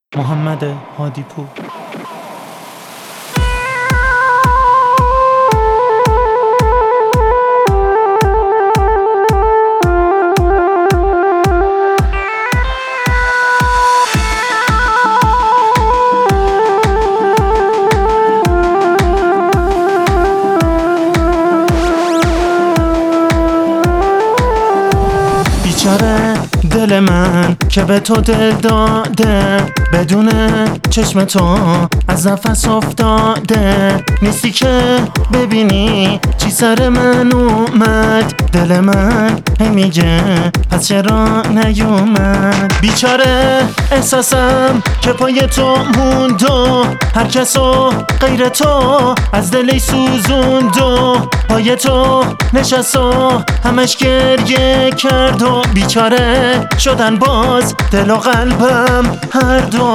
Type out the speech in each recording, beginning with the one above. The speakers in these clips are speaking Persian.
محمد هادی پور. بیچاره دل من که به تو دل داده، بدون چشم تو از نفس افتاده. نیستی که ببینی چی سر من اومد، دل من میگه پس چرا نیومد. بیچاره احساسم که پای تو موند و هر کسو غیر تو از دلی سوزوند و پای تو نشست و همش گریه کرد و بیچاره شدن باز دل و قلبم هر دو.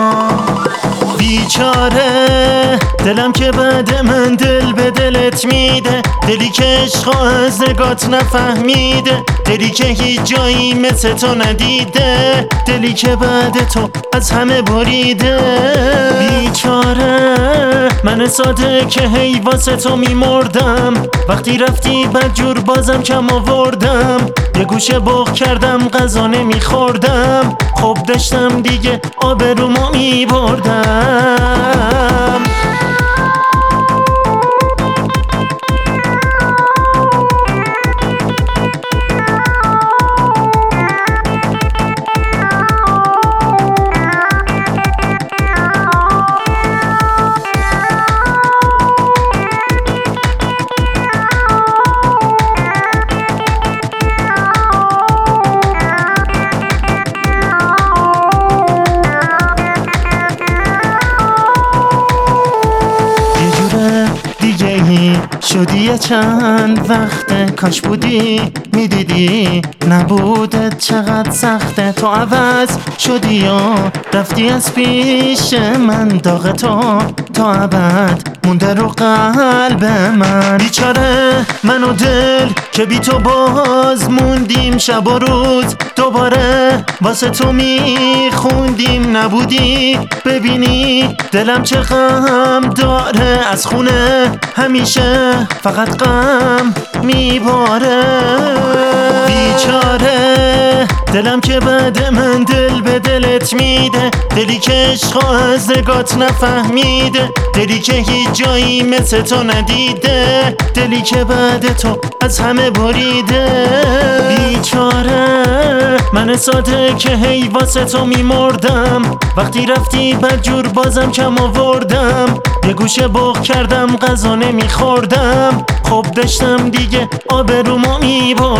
بیچاره دلم که بعد من دل به دلت میده، دلی که عشقو از نگات نفهمیده، دلی که هیچ جایی مثل تو ندیده، دلی که بعد تو از همه بریده. بیچاره من ساده که هی واسه تو میمردم، وقتی رفتی بدجور بازم کم آوردم، یه گوشه بغ کردم غذا نمیخوردم، خب داشتم دیگه آبرومو میبردم. شدی چند وقته کاش بودی میدیدی نبودت چقدر سخته. تو عوض شدی و رفتی از پیش من، داغ تو تا ابد مونده رو قلب من. بیچاره من و دل که بی تو باز موندیم، شب و روز دوباره واسه تو میخوندیم، نبودی ببینی دلم چه غم داره، از خونه همیشه فقط غم میباره. بیچاره دلم که بعد من دل به دلت میده، دلی که عشقو از نگات نفهمیده، دلی که هیچ جایی مثل تو ندیده، دلی که بعد تو از همه بریده. بیچاره من ساده که هی واسه تو میمردم، وقتی رفتی بدجور بازم کم آوردم، یه گوشه بغ کردم غذا نمیخوردم، خب داشتم دیگه آبرومو میبردم.